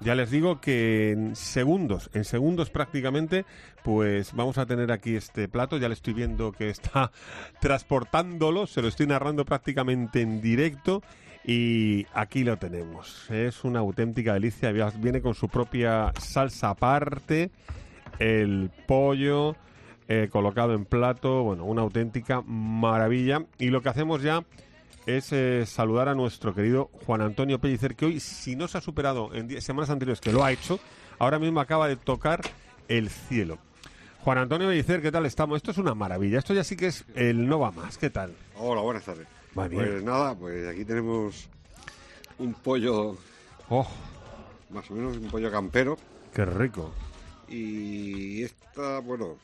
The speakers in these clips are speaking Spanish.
Ya les digo que en segundos prácticamente, pues vamos a tener aquí este plato. Ya le estoy viendo que está transportándolo, se lo estoy narrando prácticamente en directo y aquí lo tenemos. Es una auténtica delicia, viene con su propia salsa aparte, el pollo colocado en plato, bueno, una auténtica maravilla. Y lo que hacemos ya es saludar a nuestro querido Juan Antonio Pellicer, que hoy, si no se ha superado en semanas anteriores, que lo ha hecho, ahora mismo acaba de tocar el cielo. Juan Antonio Pellicer, ¿qué tal estamos? Esto es una maravilla, esto ya sí que es el no va más, ¿qué tal? Hola, buenas tardes. Va bien. Pues nada, pues aquí tenemos un pollo, ¡Oh, más o menos un pollo campero. qué rico! Y bueno,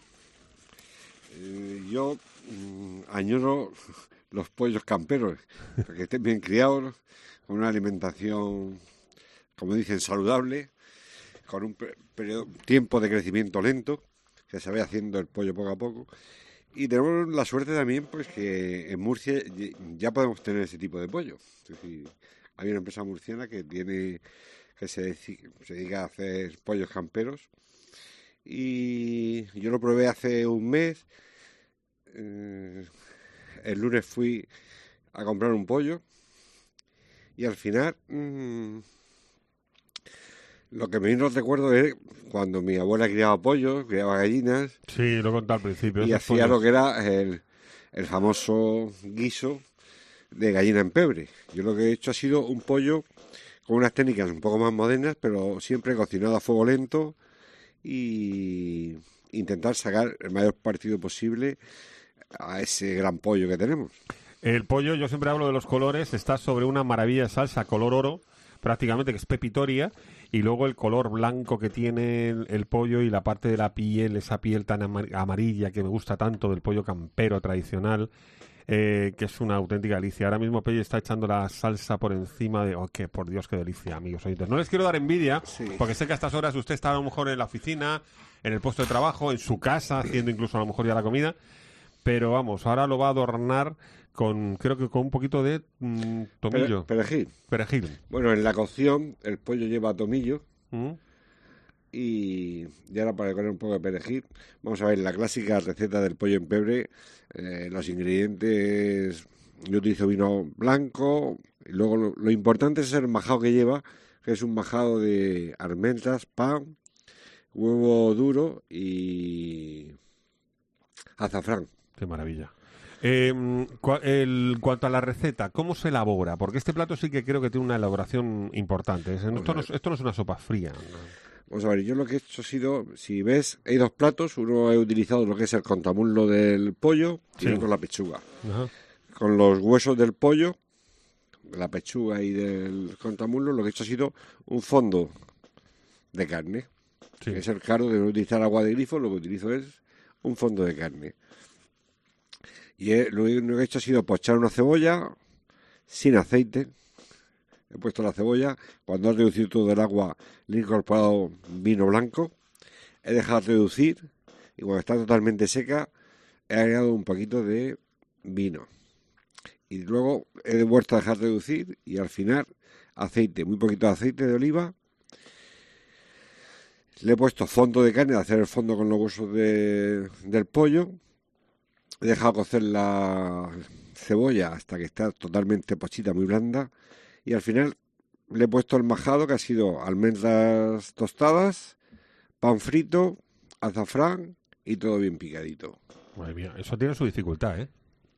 yo añoro los pollos camperos, que estén bien criados, con una alimentación, como dicen, saludable, con un tiempo de crecimiento lento, que se vaya haciendo el pollo poco a poco. Y tenemos la suerte también, pues, que en Murcia ya podemos tener ese tipo de pollo. Es decir, hay una empresa murciana que se dedica a hacer pollos camperos. Y yo lo probé hace un mes. El lunes fui a comprar un pollo y al final lo que me vino al recuerdo es cuando mi abuela criaba pollos, criaba gallinas. Sí, lo conté al principio. Y hacía lo que era el famoso guiso de gallina en pebre. Yo lo que he hecho ha sido un pollo con unas técnicas un poco más modernas, pero siempre cocinado a fuego lento y intentar sacar el mayor partido posible a ese gran pollo que tenemos. El pollo, yo siempre hablo de los colores, está sobre una maravilla de salsa color oro, prácticamente, que es pepitoria, y luego el color blanco que tiene el pollo y la parte de la piel, esa piel tan amarilla que me gusta tanto del pollo campero tradicional, que es una auténtica delicia. Ahora mismo Pelli está echando la salsa por encima de... ¡Oh, que por Dios, qué delicia, amigos oyentes! No les quiero dar envidia, Sí. porque sé que a estas horas usted está a lo mejor en la oficina, en el puesto de trabajo, en su casa, haciendo incluso a lo mejor ya la comida, pero vamos, ahora lo va a adornar creo que con un poquito de tomillo. Perejil. Perejil. Bueno, en la cocción el pollo lleva tomillo ¿Mm? y ahora para poner un poco de perejil, vamos a ver la clásica receta del pollo en pebre. Los ingredientes, yo utilizo vino blanco y luego lo importante es el majado que lleva, que es un majado de almendras, pan, huevo duro y azafrán. Qué maravilla. Cuanto a la receta, ¿cómo se elabora? Porque este plato sí que creo que tiene una elaboración importante. Esto no es una sopa fría, ¿no? Vamos a ver, yo lo que he hecho ha sido, si ves, hay dos platos. Uno he utilizado lo que es el contamuslo del pollo y Sí. otro la pechuga. Ajá. Con los huesos del pollo, la pechuga y del contamuslo, lo que he hecho ha sido un fondo de carne. Sí. Es el caro de no utilizar agua de grifo, lo que utilizo es un fondo de carne. Y lo único que he hecho ha sido pochar una cebolla sin aceite. He puesto la cebolla, cuando ha reducido todo el agua le he incorporado vino blanco, he dejado reducir y cuando está totalmente seca he agregado un poquito de vino. Y luego he vuelto a dejar reducir y al final aceite, muy poquito de aceite de oliva. Le he puesto fondo de carne, de hacer el fondo con los huesos del pollo. He dejado cocer la cebolla hasta que está totalmente pochita, muy blanda. Y al final le he puesto el majado, que ha sido almendras tostadas, pan frito, azafrán y todo bien picadito. Madre mía, eso tiene su dificultad, ¿eh?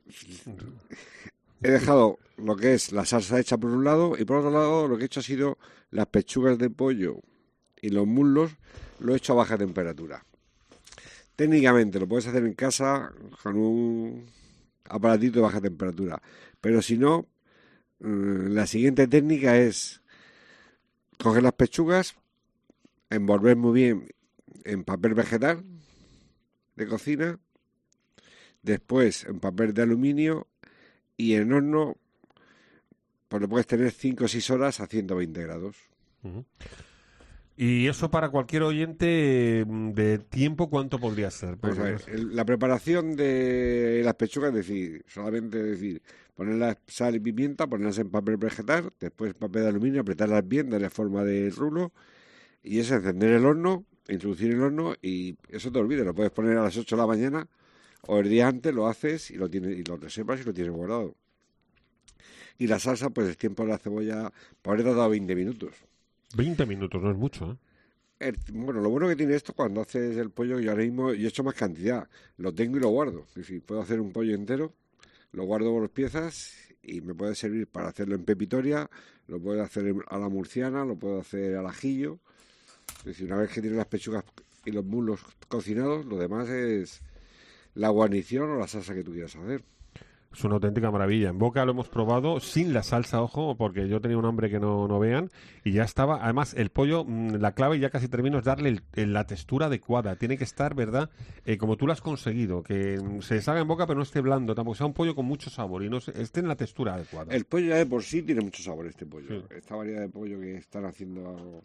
He dejado lo que es la salsa hecha por un lado y por otro lado lo que he hecho ha sido las pechugas de pollo y los muslos, lo he hecho a baja temperatura. Técnicamente lo puedes hacer en casa con un aparatito de baja temperatura, pero si no, la siguiente técnica es coger las pechugas, envolver muy bien en papel vegetal de cocina, después en papel de aluminio y en horno, pues lo puedes tener 5 o 6 horas a 120 grados. Uh-huh. Y eso para cualquier oyente de tiempo, ¿cuánto podría ser? Vamos a ver, la preparación de las pechugas, es decir, ponerlas sal y pimienta, ponerlas en papel vegetal, después papel de aluminio, apretarlas bien, darle forma de rulo Y es encender el horno, introducir el horno y eso te olvides, lo puedes poner a las 8 de la mañana o el día antes lo haces y lo tienes y lo reservas y lo tienes guardado. Y la salsa, pues el tiempo de la cebolla, pues habré tardado 20 minutos. 20 minutos, no es mucho, ¿eh? Bueno, lo bueno que tiene esto cuando haces el pollo, yo ahora mismo yo he hecho más cantidad, lo tengo y lo guardo. Es decir, puedo hacer un pollo entero, lo guardo por piezas y me puede servir para hacerlo en pepitoria, lo puedo hacer a la murciana, lo puedo hacer al ajillo. Es decir, una vez que tienes las pechugas y los muslos cocinados, lo demás es la guarnición o la salsa que tú quieras hacer. Es una auténtica maravilla. En Boca lo hemos probado sin la salsa, ojo, porque yo tenía un hambre que no vean y ya estaba. Además, el pollo, la clave, ya casi termino, es darle la textura adecuada. Tiene que estar, ¿verdad? Como tú lo has conseguido, que se deshaga en boca pero no esté blando, tampoco sea un pollo con mucho sabor y no esté en la textura adecuada. El pollo ya de por sí tiene mucho sabor, este pollo. Sí. Esta variedad de pollo que están haciendo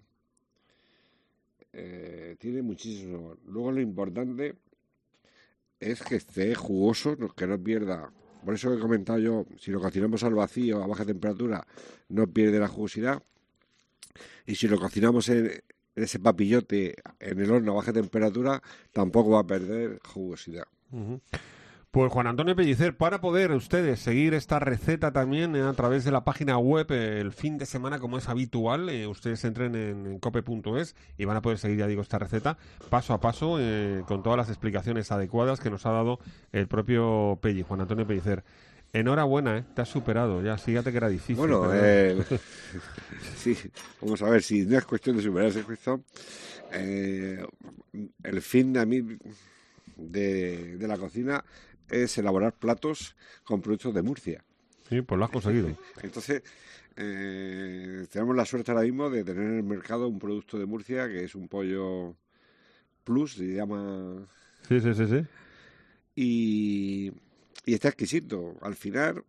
tiene muchísimo sabor. Luego lo importante es que esté jugoso, que no pierda. Por eso he comentado yo, si lo cocinamos al vacío, a baja temperatura, no pierde la jugosidad. Y si lo cocinamos en ese papillote, en el horno a baja temperatura, tampoco va a perder jugosidad. Uh-huh. Pues Juan Antonio Pellicer, para poder ustedes seguir esta receta también a través de la página web el fin de semana como es habitual, ustedes entren en cope.es y van a poder seguir, ya digo, esta receta paso a paso con todas las explicaciones adecuadas que nos ha dado el propio Juan Antonio Pellicer. Enhorabuena, te has superado, ya, fíjate que era difícil. Bueno, sí, vamos a ver, si no es cuestión de superarse, es cuestión... el fin de a mí de la cocina es elaborar platos con productos de Murcia. Sí, pues lo has conseguido. Entonces, tenemos la suerte ahora mismo de tener en el mercado un producto de Murcia que es un pollo plus, se llama... Sí. Y está exquisito. Al final,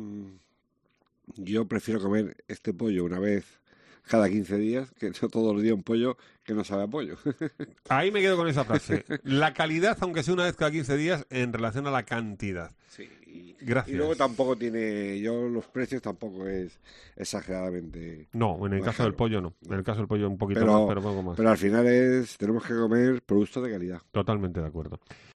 yo prefiero comer este pollo una vez cada 15 días, que no todos los días un pollo que no sabe a pollo. Ahí me quedo con esa frase. La calidad, aunque sea una vez cada 15 días, en relación a la cantidad. Sí, Gracias. Y luego tampoco tiene, los precios tampoco es exageradamente... No, en el caso del pollo no. En el caso del pollo un poquito más, pero poco más. Pero al final tenemos que comer productos de calidad. Totalmente de acuerdo.